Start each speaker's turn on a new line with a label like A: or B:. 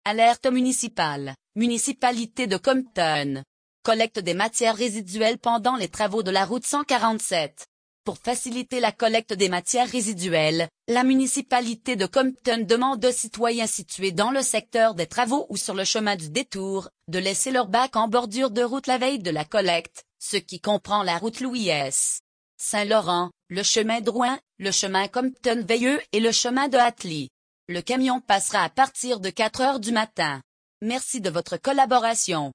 A: Alerte municipale, municipalité de Compton. Collecte des matières résiduelles pendant les travaux de la route 147. Pour faciliter la collecte des matières résiduelles, la municipalité de Compton demande aux citoyens situés dans le secteur des travaux ou sur le chemin du détour, de laisser leur bac en bordure de route la veille de la collecte, ce qui comprend la route Louis S. Saint-Laurent, le chemin Drouin, le chemin Compton-Veilleux et le chemin de Hatley. Le camion passera à partir de 4 heures du matin. Merci de votre collaboration.